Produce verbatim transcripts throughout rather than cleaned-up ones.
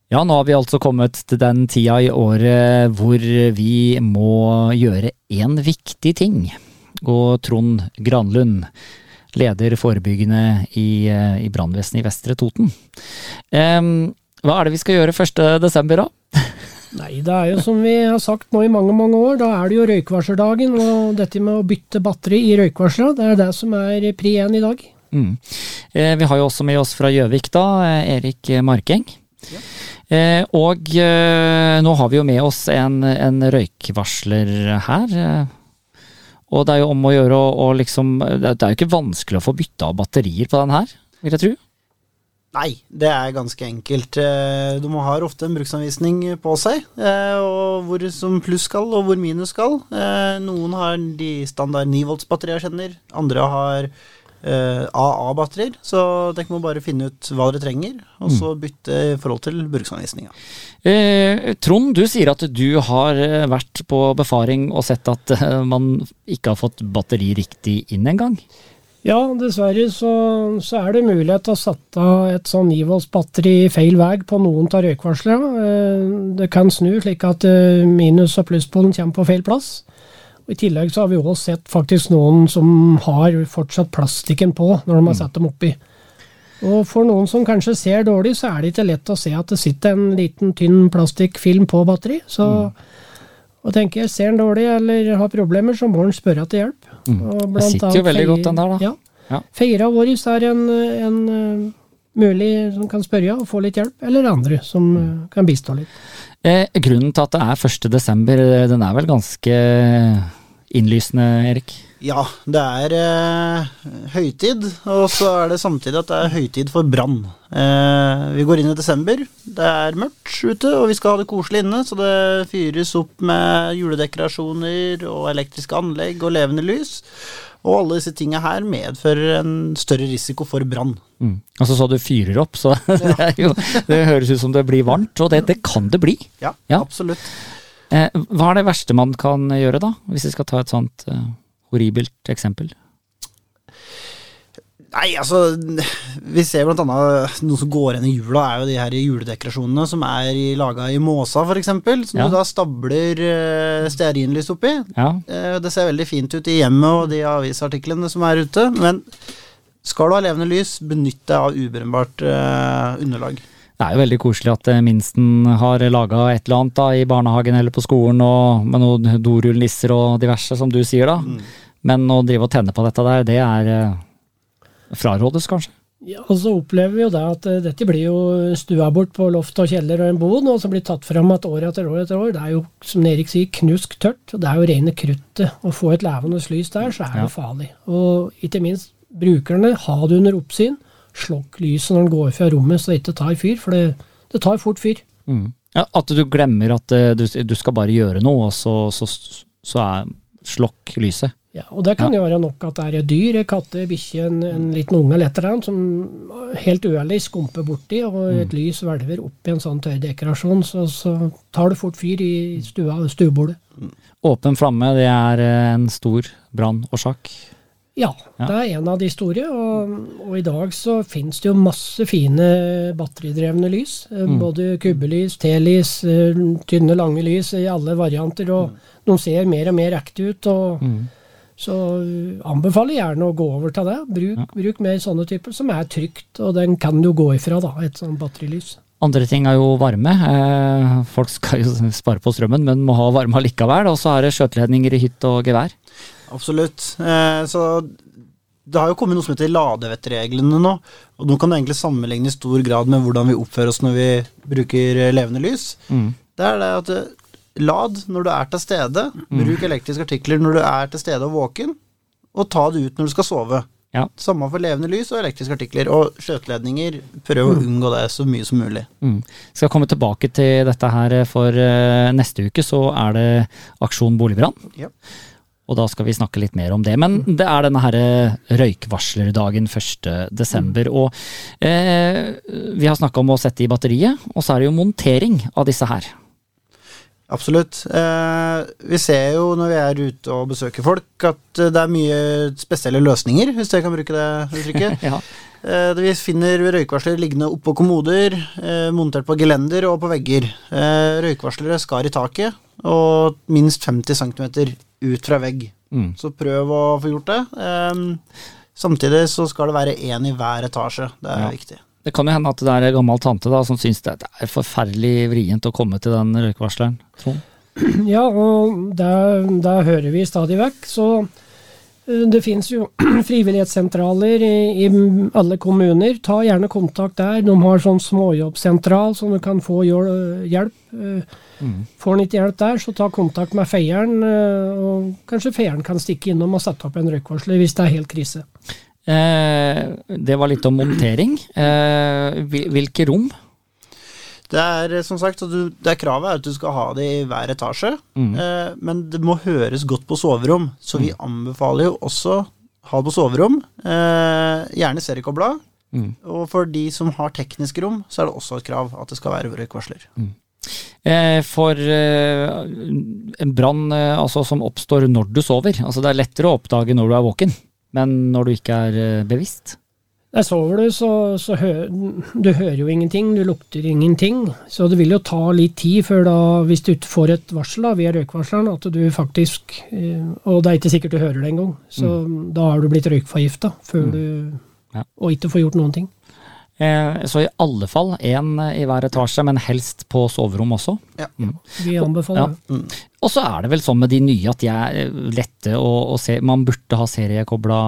Ja, nå har vi altså kommet til den tida i året hvor vi må gjøre en viktig ting. Og Trond Granlund, leder forebyggende i, i brannvesenet i Vestre Toten. Um, hva er det vi skal gjøre første desember da? Nei, det er jo som vi har sagt nå i mange, mange år, da er det jo røykvarslerdagen, og dette med å bytte batteri i røykvarsler, det er det som er pri én i dag. Mm. Eh, vi har jo også med oss fra Gjøvik da, Erik Markeng. Ja. Eh, og eh, nå har vi jo med oss en, en røykvarsler her, eh, og det er jo om å gjøre å, å liksom, det er jo ikke vanskelig å få bytte av batterier på den her, vil jeg tro. Nei, det er ganske enkelt. Du må ha ofte en bruksanvisning på seg, og hvor som pluss skal og hvor minus skal. Noen har de standard ni volts batterier kjenner, andre har A A-batterier, så dere må bare finne ut hva dere trenger, og så bytte i forhold til bruksanvisninga. Eh, Trond, du sier at du har vært på befaring og sett at man ikke har fått batteri riktig inn en gang. Ja, dessverre så, så er det mulighet til å sette et sånn ni volts batteri feil vei på noen av røykvarslene. Det kan snu slik at minus- og plusspolen kommer på feil plass. Og I tillegg så har vi også sett faktisk noen som har fortsatt plastikken på når de har satt dem oppi. Og for noen som kanskje ser dårlig, så er det ikke lett å se at det sitter en liten tynn plastikkfilm på batteri. Så og tenker jeg, ser den dårlig eller har problemer, så må den spørre til hjelp. Mm. Det sitter jo veldig feir, godt den der da. Ja. Ja. Feira vår er en, en uh, mulig som kan spørre og få litt hjelp, eller andre som uh, kan bistå litt. Eh, grunnen til at det er første desember, den er vel ganske innlysende, Erik? Ja, det er eh, høytid, og så er det samtidig at det er høytid for brann. Eh, vi går inn i desember, det er mørkt ute, og vi skal ha det koselig inne, så det fyres opp med juledekorasjoner og elektriske anlegg og levende lys. Og alle disse tingene her medfører en større risiko for brann. Mm. Altså så du fyrer opp, så det, er jo, det høres ut som det blir varmt, og det, det kan det bli. Ja, ja. Absolutt. Eh, hva er det verste man kan gjøre da, hvis vi skal ta et sånt eh, horribelt eksempel? Nei, altså, vi ser blant annet noe som går igjen i jula, er jo de her juledekorasjonene som er i, laget i måsa for eksempel, som ja. Du da stabler uh, stearinlys oppi. Ja. Uh, det ser veldig fint ut i hjemmet og de avisartiklene som er ute, men skal du ha levende lys, benytt deg av ubrennbart uh, underlag. Det er jo veldig koselig at minsten har laget et eller annet da, i barnehagen eller på skolen, og med noen dorullnisser og diverse, som du sier da. Mm. Men å drive og tenne på dette der, det er uh, frarådes kanskje? Ja, og så opplever vi jo det at uh, dette blir jo stua bort på loft og kjeller og en bod, og så blir tatt frem at år etter år etter år. Det er jo, som Erik sier, knusk tørt, og det er jo rene kruttet. Å få et levende lys der, så er det ja. farlig. Og ikke minst, brukerne har det under oppsyn. Slokk lyset når den går fra rommet så det ikke tar fyr, for det, det tar fort fyr. Mm. Ja, at du glemmer at uh, du, du skal bare gjøre noe, og så, så, så er slokk lyset. Ja, og det kan ja. jo være nok at det er et dyr, en katte, bikkje, en, en liten unge eller et eller annet, som helt uærlig skumper borti, og mm. et lys velver opp i en sånn tøydekorasjon, så, så tar det fort fyr i stua, stuebordet. Mm. Åpen flamme, det er en stor brannårsak. Ja, ja, det er en av de store, og, og i dag så finnes det jo masse fine batteridrevne lys, mm. både kubbelys, telys, tynne, lange lys i alle varianter, og mm. de ser mer og mer ekte ut, og mm. så anbefaler gjerne å gå over til det. Bruk, ja. bruk mer sånne typer som er trygt, og den kan du gå ifra da, et sånt batterilys. Andre ting er jo varme. Eh, folk skal jo spare på strømmen, men må ha varme likevel, og så er det skjøteledninger i hytt og gevær. Absolutt. Eh, så det har jo kommet noe som heter ladevettreglene nå, og nå kan det egentlig sammenligne i stor grad med hvordan vi oppfører oss når vi bruker levende lys. Mm. Det er det at lad når du er til stede, mm. bruk elektriske artikler når du er til stede og våken, og ta det ut når du skal sove. Ja. Samme for levende lys og elektriske artikler, og skjøteledninger, prøv å unngå det så mye som mulig. Mm. Skal komme tilbake til dette her for uh, neste uke, så er det Aksjon Boligbrann. Ja. Og da skal vi snakke litt mer om det. Men det er denne her røykvarslerdagen første desember. Og eh, vi har snakket om å sette i batteriet, og så er det jo montering av disse her. Absolutt. Eh, vi ser jo når vi er ute og besøker folk at det er mye spesielle løsninger, hvis jeg kan bruke det uttrykket. ja. eh, vi finner røykvarsler liggende oppå kommoder, eh, montert på gelender og på vegger. Eh, røykvarslere skar i taket, og minst femti centimeter ut fra vegg. Mm. Så prøv å få gjort det. Eh, samtidig så skal det være en i hver etasje. Det er ja. viktig. Det kan jo hende at det er en gammel tante da, som synes det er forferdelig vrient å komme til den røykvarsleren. Sånn. Ja, og det hører vi stadig vekk. Så det finnes jo frivillighetssentraler i, i alle kommuner. Ta gjerne kontakt der. De har sånn småjobbsentral, så du kan få hjelp. Mm. Får han ikke hjelp der, så ta kontakt med feieren, og kanskje feieren kan stikke innom og sette opp en røykvarsler hvis det er helt krise. Eh, det var litt om montering. Eh, hvilke rom? Det er som sagt, du, det er kravet er at du skal ha det i hver etasje, mm. eh, men det må høres godt på soverom, så vi anbefaler jo også ha det på soverom, eh, gjerne seriekobla, mm. og for de som har tekniske rom, så er det også et krav at det skal være røykvarsler. Mm. Eh, for eh, en brann eh, altså, som oppstår når du sover, altså det er lettere å oppdage når du er våken, men når du ikke er bevisst? Der sover du, så, så hø, du hører jo ingenting, du lukter ingenting. Så det vil jo ta litt tid før da, hvis du får et varsel da, via røykvarsleren, at du faktisk, og det er ikke sikkert du hører det en gang, så mm. da har du blitt røykforgiftet før mm. du, ja. og ikke får gjort noen ting. Eh, så i alle fall en i hver etasje, men helst på soverom også. Ja, mm. vi anbefaler det. Ja. Mm. Og så er det vel sånn med de nye at de er lette å, å se, man burde ha seriekobla.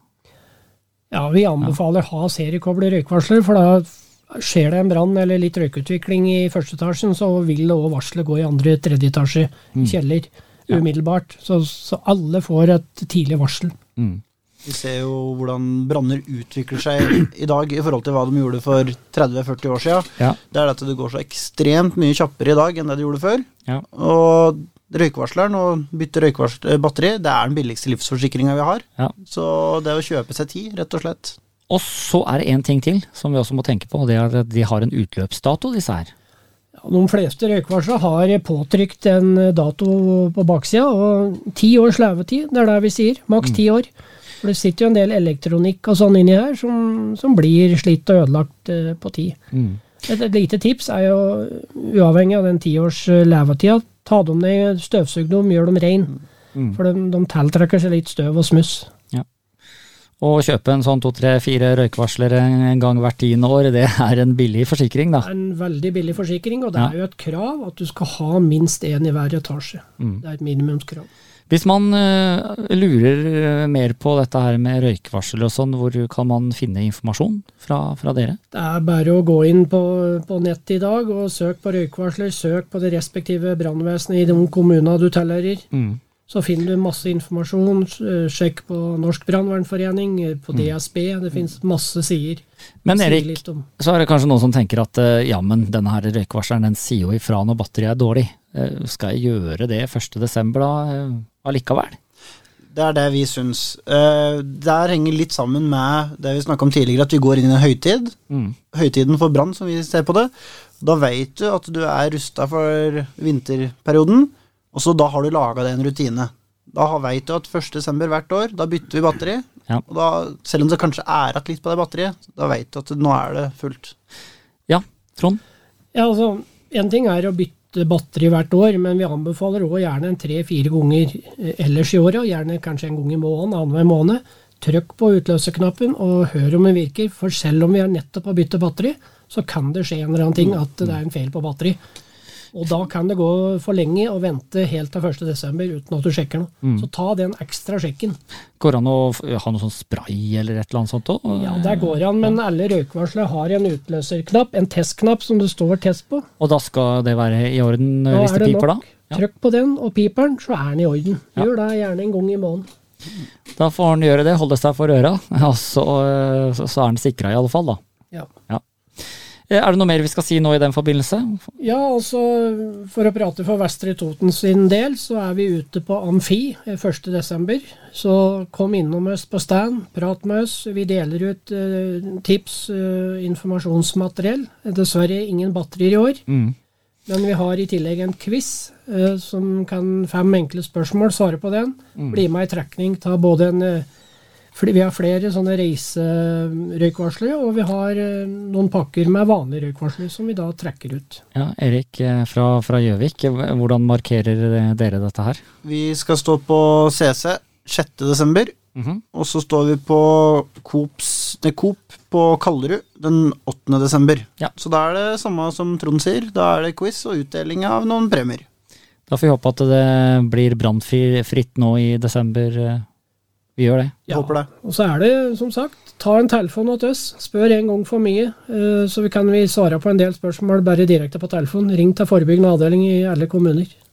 Ja, vi anbefaler ja. ha seriekobla røykvarsler, for da skjer det en brann eller litt røykutvikling i første etasjen, så vil det også varslet gå i andre, tredje etasje, mm. kjeller, umiddelbart. Så, så alle får et tidlig varsel. Mm. Vi ser jo hvordan branner utvikler seg i dag i forhold til hva de gjorde for tretti til førti år siden. Ja. Det er at det går så ekstremt mye kjappere i dag enn det det gjorde før. Ja. Og røykvarsleren og bytte røykvarslerbatteri, det er den billigste livsforsikringen vi har. Ja. Så det er å kjøpe seg tid, rett og slett. Og så er det en ting til som vi også må tenke på, og det er at de har en utløpsdato, disse her. Ja, de fleste røykvarsler har påtrykt en dato på baksida, og ti års levetid, det er det vi sier, maks ti år. For det sitter jo en del elektronikk og sånn inni her som, som blir slitt og ødelagt eh, på tid. Mm. Et, et lite tips er jo, uavhengig av den ti års levetida, ta dem ned, støvsug dem, gjør dem rein. Mm. For de, de tiltrekker seg litt støv og smuss. Ja. Og kjøpe en sånn to, tre, fire røykvarsler en gang hvert tiende år, det er en billig forsikring da? Det er en veldig billig forsikring, og det ja. er jo et krav at du skal ha minst en i hver etasje. Mm. Det er et minimumskrav. Hvis man uh, lurer mer på dette her med røykvarsel og sånn, hvor kan man finne informasjon fra, fra dere? Det er bare å gå inn på, på nett i dag og søk på røykvarsler, søk på det respektive brannvesenet i de kommunene du tilhører. Mm. Så finner du masse informasjon, sjekk på Norsk Brannvernforening, på D S B, det finnes masse sider. Men Erik, så er det kanskje noen som tenker at ja, men denne her røykvarsleren, den sier jo ifra når batteriet er dårlig. Skal jeg gjøre det første desember da allikevel? Det er det vi synes. Der henger litt sammen med det vi snakket om tidligere, at vi går inn i en høytid. Mm. Høytiden for brann, som vi ser på det. Da vet du at du er rustet for vinterperioden, og så da har du laget det en rutine. Da vet du at første desember hvert år, da bytter vi batteri, ja. Og da, selv om det kanskje er at litt på det batteriet, da vet du at nå er det fullt. Ja, Trond? Ja, altså, en ting er å bytte batteri hvert år, men vi anbefaler også gjerne en tre-fire ganger ellers i året, gjerne kanskje en gang i måneden, annenhver måned. Trykk på utløserknappen og hør om det virker, for selv om vi har nettopp har byttet batteri, så kan det skje en eller annen ting at det er en feil på batteri. Og da kan det gå for lenge å vente helt til første desember uten at du sjekker noe. Mm. Så ta den ekstra sjekken. Går det an å ha noe sånn spray eller et eller annet sånt også? Ja, det går an, men alle røykvarsler har en utløserknapp, en testknapp som det står test på. Og da skal det være i orden da hvis det piper da? Ja. Trykk på den og piperen, så er den i orden. Gjør ja. det gjerne en gang i måneden. Da får han gjøre det, holde seg for øra, og så, så, så er han sikret i alle fall da. Ja. Ja. Er det noe mer vi skal si nå i den forbindelse? Ja, altså for å prate for Vestre Toten sin del, så er vi ute på Amfi første desember. Så kom innom oss på stand, prat med oss. Vi deler ut uh, tips, uh, informasjonsmateriell. Dessverre ingen batterier i år. Mm. Men vi har i tillegg en quiz eh, som kan fem enkle spørsmål svare på den. Mm. Bli med i trekning ta både en eh, Vi har flere sånne reiserøykvarslere, og vi har eh, noen pakker med vanlige røykvarslere som vi da trekker ut. Ja, Erik fra, fra Gjøvik, hvordan markerer dere dette her? Vi skal stå på C C sjette desember, mm-hmm. og så står vi på Coops, nei, Coop på Kallerud den åttende desember. Ja. Så da er det samme som Trond sier, da er det quiz og utdeling av noen premier. Da får vi håpe at det blir brannfritt nå i desember. Vi gjør det. Ja, håper det. Og så er det, som sagt, ta en telefon til oss, spør en gang for mye, så vi kan vi svare på en del spørsmål bare direkte på telefon. Ring til forebyggende avdeling i alle kommuner.